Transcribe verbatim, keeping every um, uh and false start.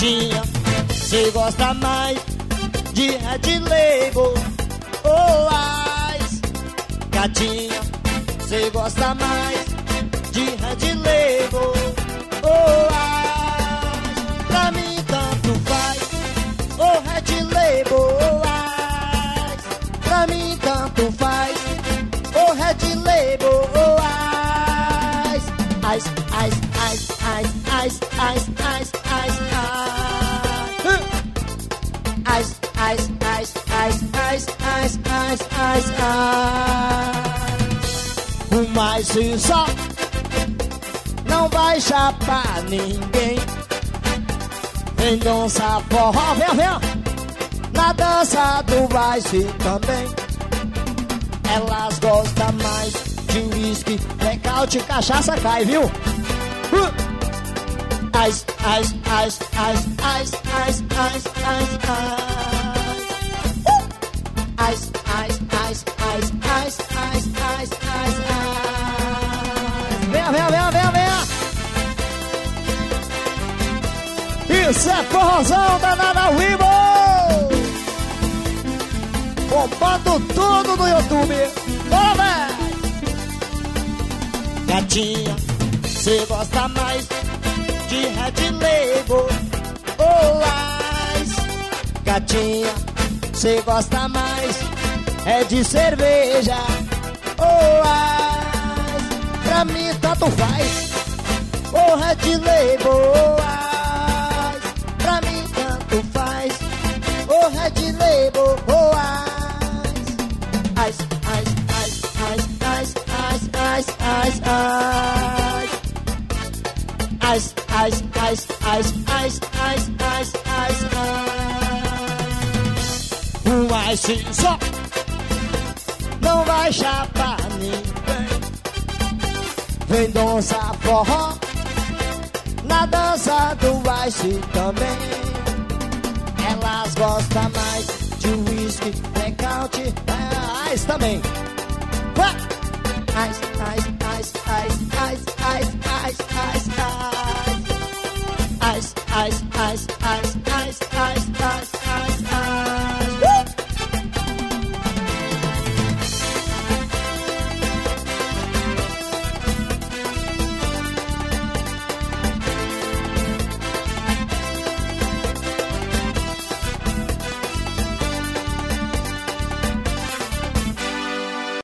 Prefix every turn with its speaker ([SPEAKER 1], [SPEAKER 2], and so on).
[SPEAKER 1] Gatinha, cê gosta mais de Red Label ou Ice? Gatinha, cê gosta mais de Red Label ou Ice? Pra mim tanto faz, ou Red Label ou Ice. Pra mim tanto faz, ou Red Label ou Ice. Ice, ice, ice, ice, ice, ice, ice, ice, ice, ice, ice, ice, ice, ice, ice, ice, ice. O mais só não vai chapar ninguém. Vem dançar forró, vem, vem. Na dança do Vice também. Elas gostam mais de whisky, blackout, cachaça cai, viu? Uh! Ice, ice, ice, ice, ice, ice, ice, ice, ice. Uh! Ice, ice, ice, ice, ice, ice, ice, ice, ice. Venha, venha, venha, venha, venha. Isso é forrozão da Nana Vivo. Bombando tudo no YouTube. Bora, véi! Gatinha, cê gosta mais de Red Label ou Ice? Gatinha, cê gosta mais é de cerveja ou Ice? Pra mim tanto faz, ou Red Label ou Ice. Pra mim tanto faz, ou Red Label ou Ice. Ice, ice, ice, ice, ice, ice, ice, ice, ice, ice, ice, ice, ice, ice, ice, ice, ice. Um ice só não vai chapar ninguém. Vem dançar forró na dança do Vice também. Elas gostam mais de whisky, blackout, ice também. Ice, ice,